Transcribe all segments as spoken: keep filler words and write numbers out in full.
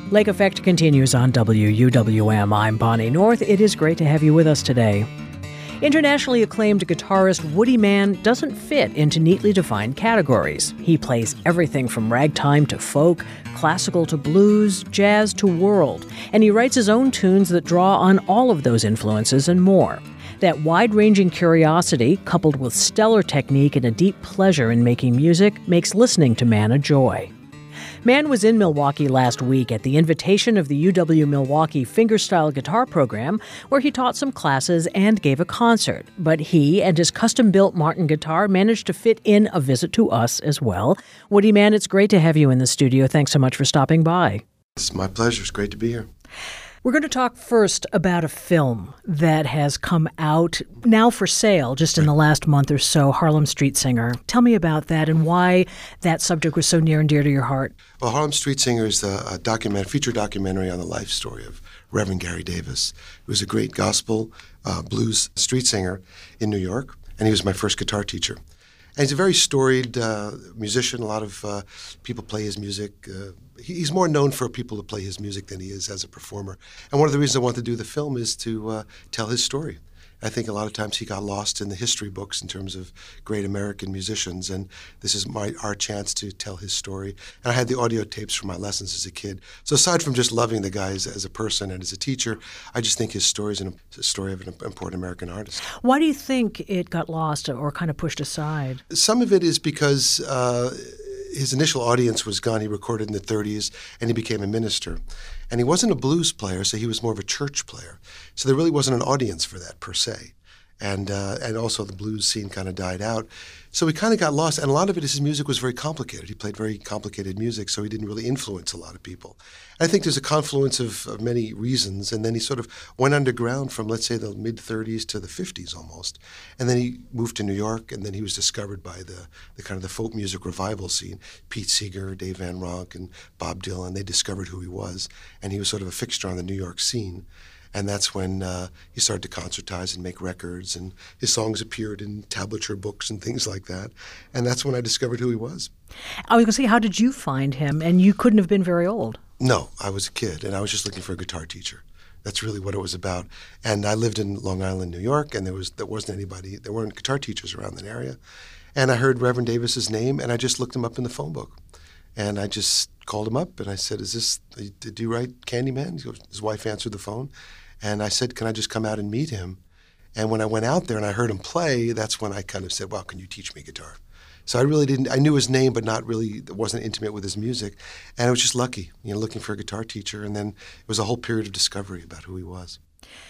Lake Effect continues on W U W M. I'm Bonnie North. It is great to have you with us today. Internationally acclaimed guitarist Woody Mann doesn't fit into neatly defined categories. He plays everything from ragtime to folk, classical to blues, jazz to world, and he writes his own tunes that draw on all of those influences and more. That wide-ranging curiosity, coupled with stellar technique and a deep pleasure in making music, makes listening to Mann a joy. Mann was in Milwaukee last week at the invitation of the U W-Milwaukee Fingerstyle Guitar Program, where he taught some classes and gave a concert. But he and his custom-built Martin guitar managed to fit in a visit to us as well. Woody Mann, it's great to have you in the studio. Thanks so much for stopping by. It's my pleasure. It's great to be here. We're going to talk first about a film that has come out now for sale just in the last month or so, Harlem Street Singer. Tell me about that and why that subject was so near and dear to your heart. Well, Harlem Street Singer is a, a document, feature documentary on the life story of Reverend Gary Davis. He was a great gospel uh, blues street singer in New York, and he was my first guitar teacher. And he's a very storied uh, musician. A lot of uh, people play his music. Uh, he's more known for people to play his music than he is as a performer. And one of the reasons I wanted to do the film is to uh, tell his story. I think a lot of times he got lost in the history books in terms of great American musicians, and this is my our chance to tell his story. And I had the audio tapes from my lessons as a kid. So aside from just loving the guy as, as a person and as a teacher, I just think his story is an, a story of an important American artist. Why do you think it got lost or kind of pushed aside? Some of it is because uh, his initial audience was gone. He recorded in the thirties, and he became a minister. And he wasn't a blues player, so he was more of a church player. So there really wasn't an audience for that, per se. And uh, and also the blues scene kind of died out. So he kind of got lost. And a lot of it is his music was very complicated. He played very complicated music, so he didn't really influence a lot of people. I think there's a confluence of, of many reasons. And then he sort of went underground from, let's say, the mid-thirties to the fifties almost. And then he moved to New York, and then he was discovered by the, the kind of the folk music revival scene. Pete Seeger, Dave Van Ronk, and Bob Dylan, they discovered who he was. And he was sort of a fixture on the New York scene. And that's when uh, he started to concertize and make records, and his songs appeared in tablature books and things like that. And that's when I discovered who he was. I was going to say, how did you find him? And you couldn't have been very old. No, I was a kid, and I was just looking for a guitar teacher. That's really what it was about. And I lived in Long Island, New York, and there was there wasn't anybody, there weren't guitar teachers around that area. And I heard Reverend Davis's name, and I just looked him up in the phone book. And I just called him up, and I said, "Is this? Did you write Candyman?" He goes, his wife answered the phone, and I said, "Can I just come out and meet him?" And when I went out there and I heard him play, that's when I kind of said, "Well, can you teach me guitar?" So I really didn't. I knew his name, but not really. Wasn't intimate with his music, and I was just lucky, you know, looking for a guitar teacher. And then it was a whole period of discovery about who he was.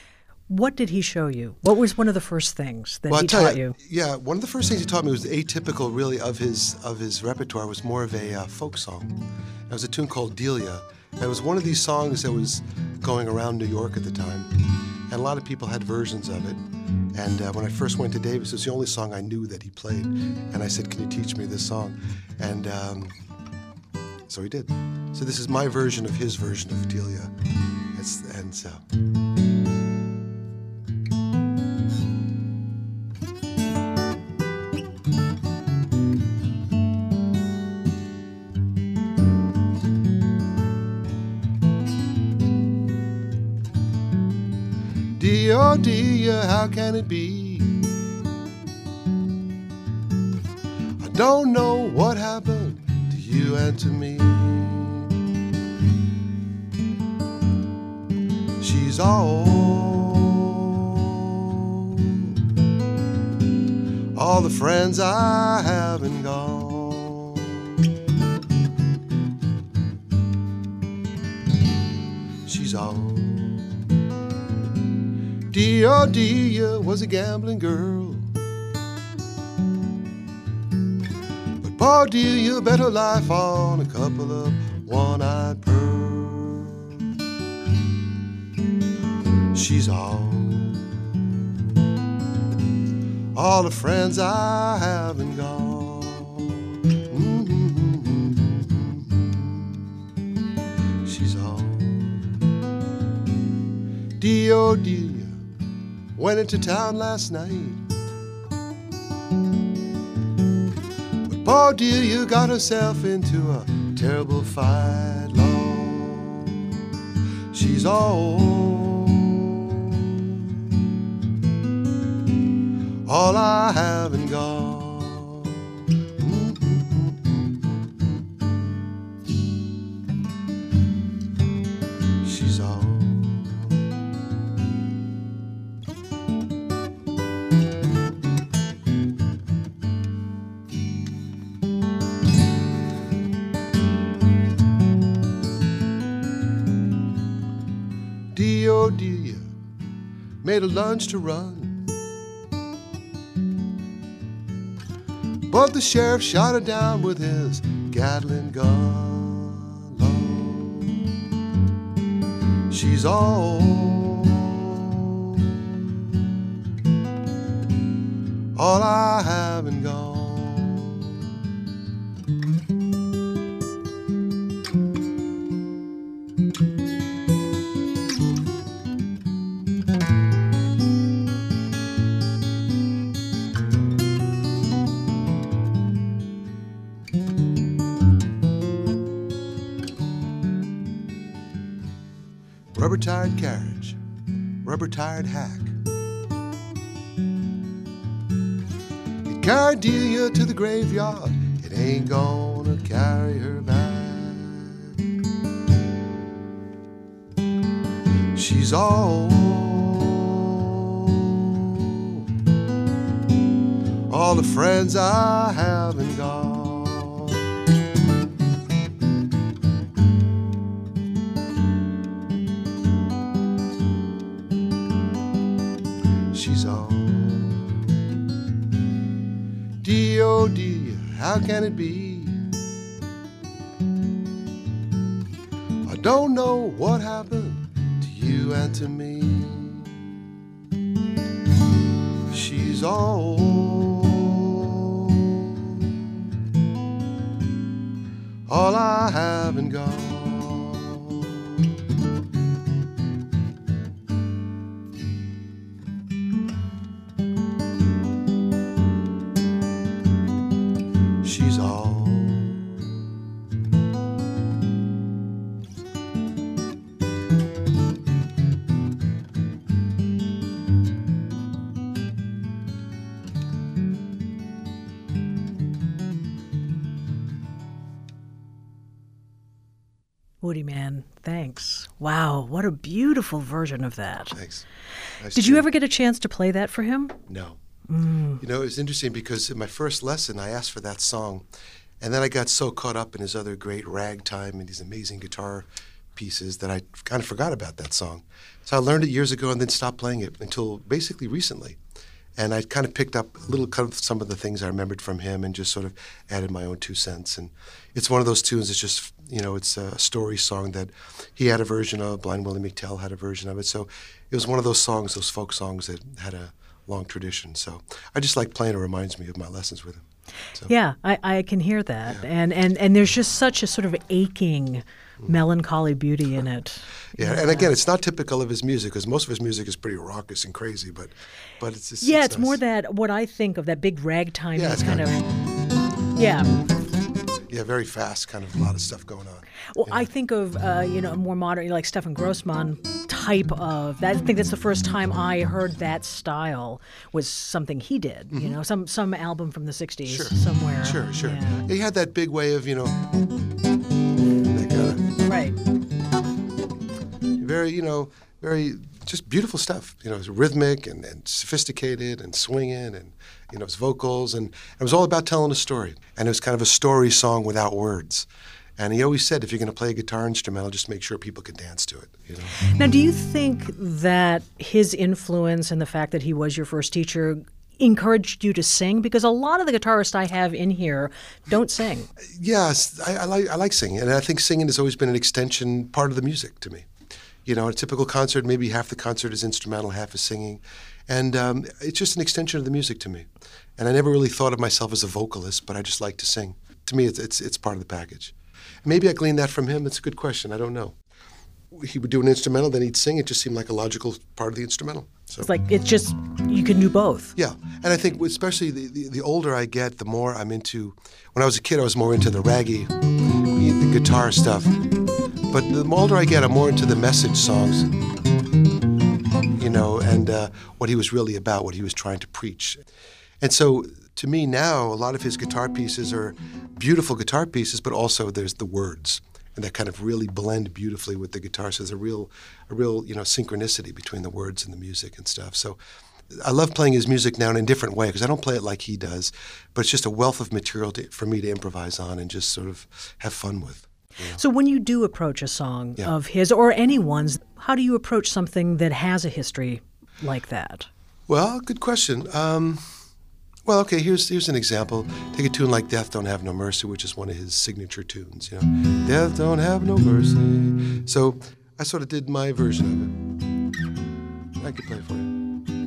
What did he show you? What was one of the first things that well, he taught you, you? Yeah, one of the first things he taught me was atypical, really, of his of his repertoire. Was more of a uh, folk song. It was a tune called Delia. And it was one of these songs that was going around New York at the time, and a lot of people had versions of it. And uh, when I first went to Davis, it was the only song I knew that he played. And I said, "Can you teach me this song?" And um, so he did. So this is my version of his version of Delia. It's, and so... Dear, dear, how can it be? I don't know what happened to you and to me. She's all, all the friends I haven't gone. She's all. Dear, dear was a gambling girl, but poor Delia bet her life on a couple of one-eyed pearls. She's all, all the friends I haven't gone. Mm-hmm. She's all, dear, dear. Went into town last night, but poor Delia got herself into a terrible fight, Lord. She's all, all I have and gone. She's all. Dio Delia made a lunch to run, but the sheriff shot her down with his Gatling gun. Lord, she's all, all I have and gone. Rubber-tired carriage, rubber-tired hack. It carried Delia to the graveyard. It ain't gonna carry her back. She's all, all the friends I haven't got. She's all. Dio, Dio, how can it be? I don't know what happened to you and to me. She's all, all I haven't got. She's all. Woody Man, thanks. Wow, what a beautiful version of that. Thanks. Nice Did tune. you ever get a chance to play that for him? No. Mm. You know, it was interesting because in my first lesson, I asked for that song, and then I got so caught up in his other great ragtime and these amazing guitar pieces that I kind of forgot about that song. So I learned it years ago and then stopped playing it until basically recently. And I kind of picked up a little kind of some of the things I remembered from him and just sort of added my own two cents. And it's one of those tunes that's just, you know, it's a story song that he had a version of, Blind Willie McTell had a version of it. So it was one of those songs, those folk songs that had a long tradition. So I just like playing. It reminds me of my lessons with him. So. Yeah, I, I can hear that. Yeah. And, and, and there's just such a sort of aching, melancholy beauty in it. Yeah, yeah, and again, it's not typical of his music because most of his music is pretty raucous and crazy, but but it's, it's yeah, it's, it's nice. more that what I think of that big ragtime Yeah, it's kind kind of yeah. Yeah, very fast, kind of a lot of stuff going on. Well, you know? I think of uh, you know more modern, like Stefan Grossman type of that. I think that's the first time I heard that style was something he did. Mm-hmm. You know, some some album from the sixties sure. somewhere. Sure, sure. Yeah. He had that big way of you know, like uh, right. very you know very just beautiful stuff. You know, it was rhythmic and, and sophisticated and swinging and you know his vocals and it was all about telling a story. And it was kind of a story song without words. And he always said, if you're going to play a guitar instrumental, just make sure people can dance to it. You know? Now, do you think that his influence and the fact that he was your first teacher encouraged you to sing? Because a lot of the guitarists I have in here don't sing. Yes, I, I like I like singing, and I think singing has always been an extension part of the music to me. You know, a typical concert, maybe half the concert is instrumental, half is singing, and um, it's just an extension of the music to me. And I never really thought of myself as a vocalist, but I just like to sing. To me, it's it's, it's part of the package. Maybe I gleaned that from him. That's a good question. I don't know. He would do an instrumental, then he'd sing. It just seemed like a logical part of the instrumental. So. It's like, it's just, you can do both. Yeah. And I think especially the, the, the older I get, the more I'm into, when I was a kid, I was more into the raggy, the guitar stuff. But But the older I get, I'm more into the message songs, you know, and uh, what he was really about, what he was trying to preach. And so to me now, a lot of his guitar pieces are beautiful guitar pieces, but also there's the words, and that kind of really blend beautifully with the guitar. So there's a real, a real, you know, synchronicity between the words and the music and stuff. So I love playing his music now in a different way because I don't play it like he does, but it's just a wealth of material to, for me to improvise on and just sort of have fun with. You know? So when you do approach a song Yeah. of his or anyone's, how do you approach something that has a history like that? Well, good question. Um, well, okay, here's here's an example. Take a tune like Death Don't Have No Mercy, which is one of his signature tunes, you know. Death don't have no mercy. So I sort of did my version of it. I could play it for you.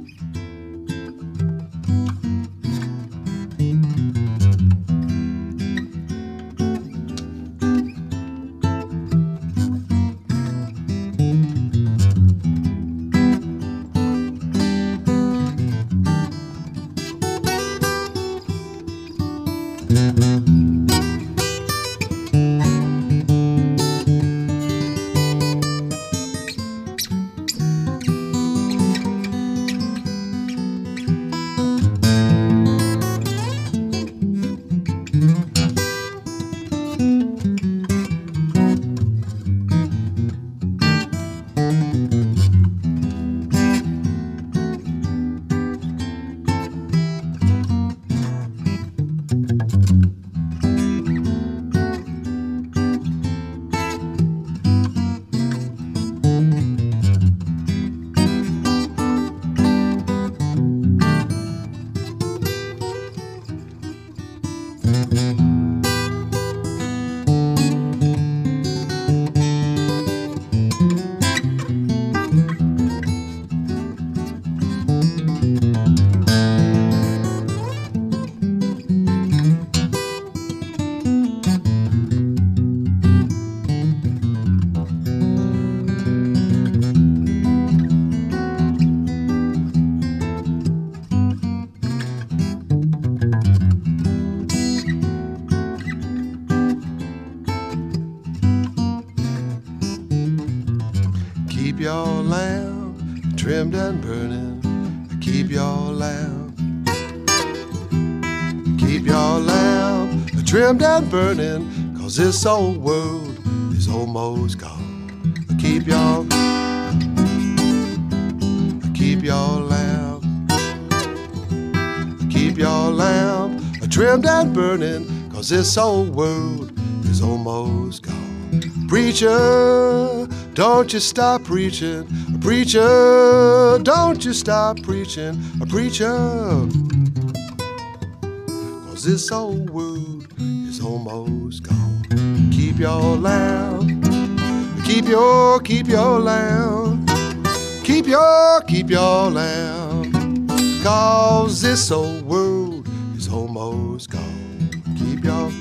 Keep your lamp trimmed and burning. Keep your lamp. Keep your lamp trimmed and burning, 'cause this old world is almost gone. Keep your, keep your lamp. Keep your lamp trimmed and burning, 'cause this old world is almost gone. Preacher, don't you stop preaching. Preacher, don't you stop preaching. Preacher, 'cause this old world is almost gone. Keep your lamp. Keep your, keep your lamp. Keep your, keep your lamp. 'Cause this old world is almost gone. Keep your.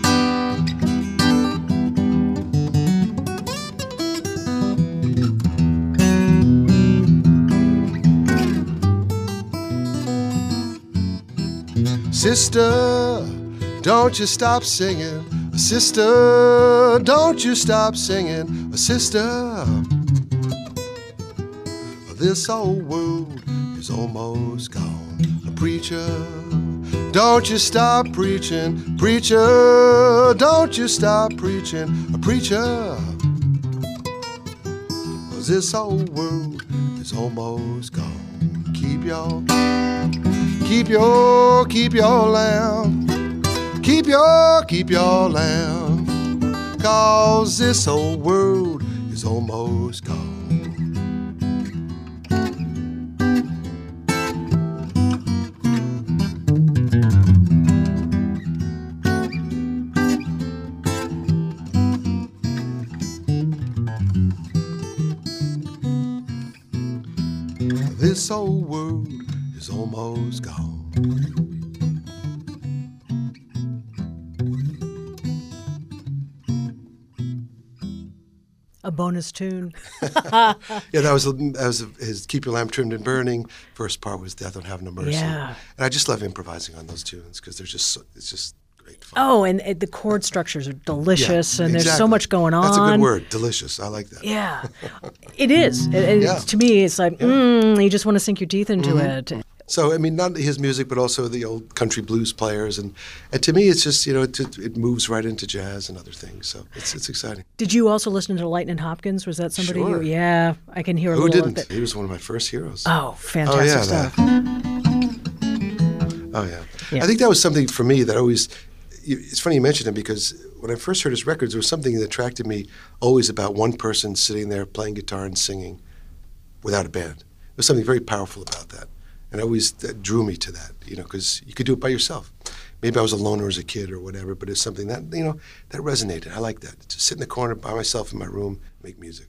Sister, don't you stop singing. Sister, don't you stop singing. Sister, this old world is almost gone. Preacher, don't you stop preaching. Preacher, don't you stop preaching. Preacher, 'cause this old world is almost gone. Keep your Keep your, keep your lamp. Keep your, keep your lamp. 'Cause this old world is almost gone. This old world is almost gone. A bonus tune. Yeah, that was that was his "Keep Your Lamp Trimmed and Burning." First part was "Death Don't Have No Mercy." Yeah. And I just love improvising on those tunes because they're just so, it's just great fun. Oh, and, and the chord structures are delicious, Yeah, and there's so exactly. much going on. That's a good word, delicious. I like that. Yeah, it is. It, it- Yeah. To me, it's like, mm, you just want to sink your teeth into Mm-hmm. it. So, I mean, not his music, but also the old country blues players. And, and to me, it's just, you know, it, it moves right into jazz and other things. So it's it's exciting. Did you also listen to Lightning Hopkins? Was that somebody Sure. you, yeah, I can hear a Who little didn't? of it. He was one of my first heroes. Oh, fantastic yeah, stuff. Oh, yeah. Yeah. I think that was something for me that always, you- it's funny you mentioned him because when I first heard his records, there was something that attracted me always about one person sitting there playing guitar and singing without a band. There was something very powerful about that. And it always that drew me to that, you know, because you could do it by yourself. Maybe I was a loner as a kid or whatever, but it's something that, you know, that resonated. I like that. Just sit in the corner by myself in my room, make music.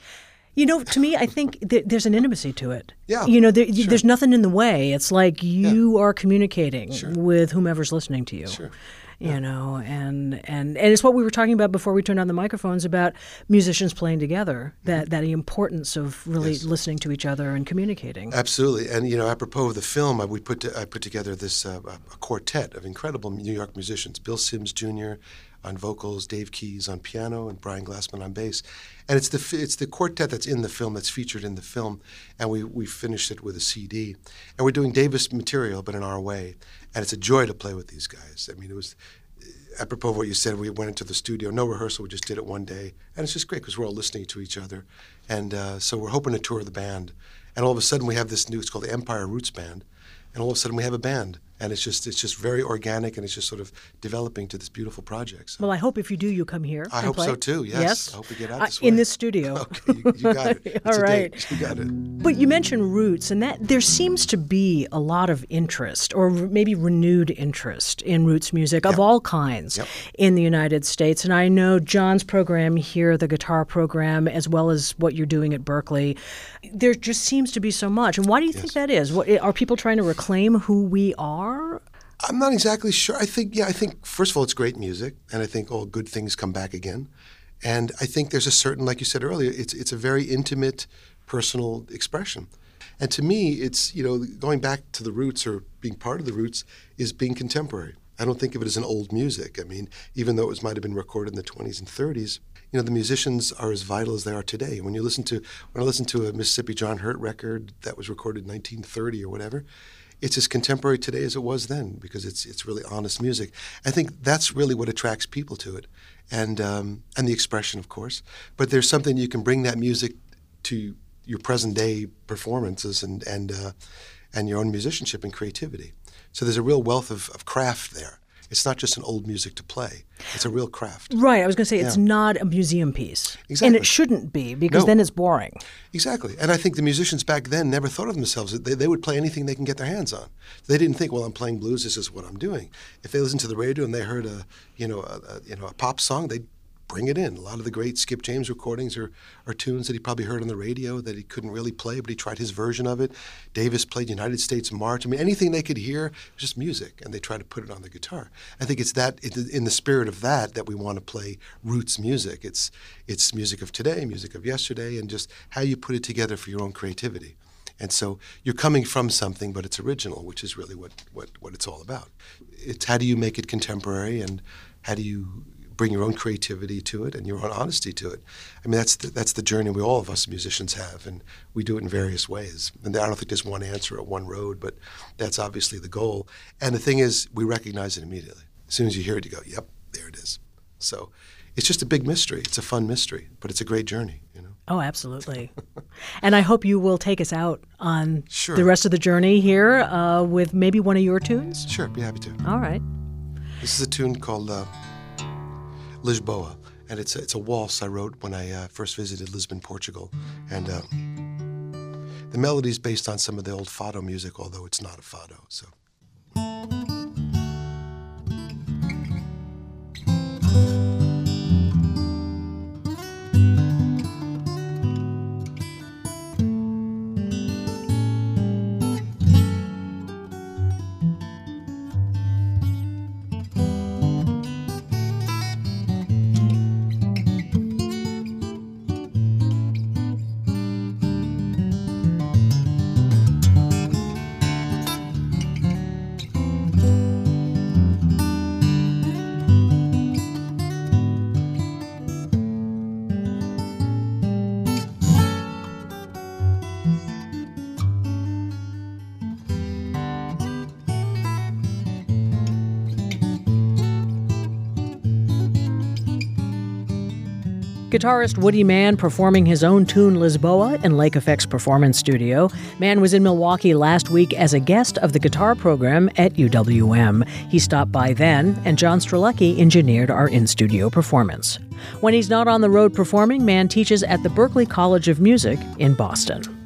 You know, to me, I think th- there's an intimacy to it. Yeah, You know, there, sure. there's nothing in the way. It's like you are communicating Sure. with whomever's listening to you. Sure. You know, and, and, and it's what we were talking about before we turned on the microphones about musicians playing together, that, that the importance of really Yes. listening to each other and communicating. Absolutely, and you know, apropos of the film, I, we put to, I put together this uh, a quartet of incredible New York musicians: Bill Sims Junior on vocals, Dave Keys on piano, and Brian Glassman on bass. And it's the fi- it's the quartet that's in the film, that's featured in the film, and we we finished it with a C D, and we're doing Davis material, but in our way, and it's a joy to play with these guys. I mean, it was. Apropos of what you said, we went into the studio, no rehearsal, we just did it one day. And it's just great because we're all listening to each other. And uh, so we're hoping to tour the band. And all of a sudden we have this new, it's called the Empire Roots Band. And all of a sudden we have a band. And it's just it's just very organic, and it's just sort of developing to this beautiful project. So Well, I hope if you do, you come here. I and hope play. so too, yes. Yes. I hope we get out Uh, this in way. this studio. Okay, you, you got it. It's All a right. date. You got it. But you mentioned roots, and that there seems to be a lot of interest, or re- maybe renewed interest, in roots music of all kinds Yep. in the United States. And I know John's program here, the guitar program, as well as what you're doing at Berkeley, there just seems to be so much. And why do you think that is? What, are people trying to reclaim who we are? I'm not exactly sure. I think, yeah, I think, first of all, it's great music, and I think all good things come back again. And I think there's a certain, like you said earlier, it's it's a very intimate, personal expression. And to me, it's, you know, going back to the roots or being part of the roots is being contemporary. I don't think of it as an old music. I mean, even though it was, might have been recorded in the twenties and thirties, you know, the musicians are as vital as they are today. When you listen to, when I listen to a Mississippi John Hurt record that was recorded in nineteen thirty or whatever, it's as contemporary today as it was then because it's it's really honest music. I think that's really what attracts people to it, and um, and the expression, of course. But there's something you can bring that music to your present day performances and and uh, and your own musicianship and creativity. So there's a real wealth of, of craft there. It's not just an old music to play. It's a real craft. Right. I was going to say it's Yeah. not a museum piece. And Exactly. it shouldn't be, because No. then it's boring. Exactly. And I think the musicians back then never thought of themselves. They, they would play anything they can get their hands on. They didn't think, well, I'm playing blues, this is what I'm doing. If they listened to the radio and they heard a, you know, a, a, you know, a pop song, they'd bring it in. A lot of the great Skip James recordings are, are tunes that he probably heard on the radio that he couldn't really play, but he tried his version of it. Davis played United States March. I mean, anything they could hear was just music, and they tried to put it on the guitar. I think it's that, in the spirit of that, that we want to play roots music. It's, it's music of today, music of yesterday, and just how you put it together for your own creativity. And so you're coming from something, but it's original, which is really what, what, what it's all about. It's how do you make it contemporary, and how do you bring your own creativity to it and your own honesty to it. I mean, that's the, that's the journey we all of us musicians have, and we do it in various ways. And I don't think there's one answer or one road, but that's obviously the goal. And the thing is, we recognize it immediately. As soon as you hear it, you go, yep, there it is. So it's just a big mystery. It's a fun mystery, but it's a great journey, you know. Oh, absolutely. And I hope you will take us out on Sure. the rest of the journey here uh, with maybe one of your tunes. Sure, be happy to. All right. This is a tune called uh, Lisboa, and it's a, it's a waltz I wrote when I uh, first visited Lisbon, Portugal. And uh, the melody is based on some of the old fado music, although it's not a fado. So. Guitarist Woody Mann performing his own tune Lisboa in Lake Effect's Performance Studio. Mann was in Milwaukee last week as a guest of the guitar program at U W M. He stopped by then, and John Strzelecki engineered our in-studio performance. When he's not on the road performing, Mann teaches at the Berklee College of Music in Boston.